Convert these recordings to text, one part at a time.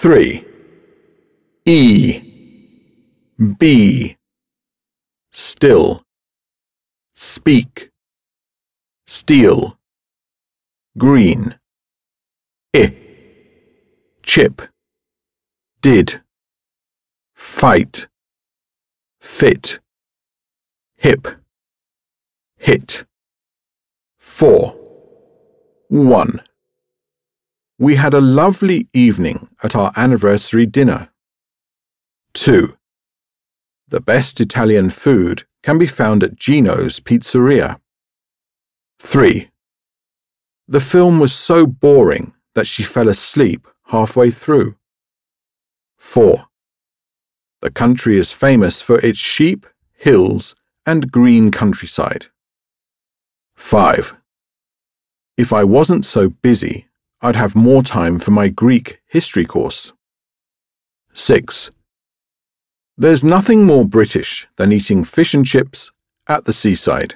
3. E. B. Still. Speak. Steal. Green. I. Chip. Did. Fight. Fit. Hip. Hit. 4. 1. We had a lovely evening at our anniversary dinner. 2. The best Italian food can be found at Gino's Pizzeria. 3. The film was so boring that she fell asleep halfway through. 4. The country is famous for its sheep, hills, and green countryside. 5. If I wasn't so busy, I'd have more time for my Greek history course. 6. There's nothing more British than eating fish and chips at the seaside.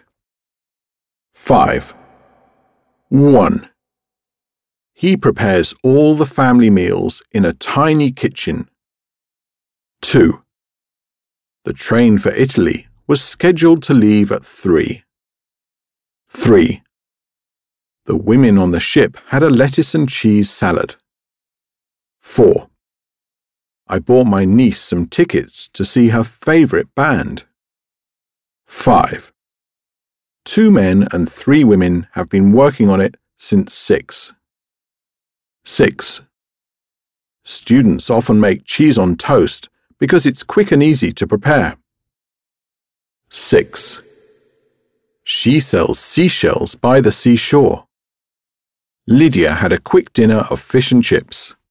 5. 1. He prepares all the family meals in a tiny kitchen. 2. The train for Italy was scheduled to leave at 3. 3. The women on the ship had a lettuce and cheese salad. 4. I bought my niece some tickets to see her favourite band. 5. 2 men and 3 women have been working on it since 6. 6. Students often make cheese on toast because it's quick and easy to prepare. 6. She sells seashells by the seashore. Lydia had a quick dinner of fish and chips.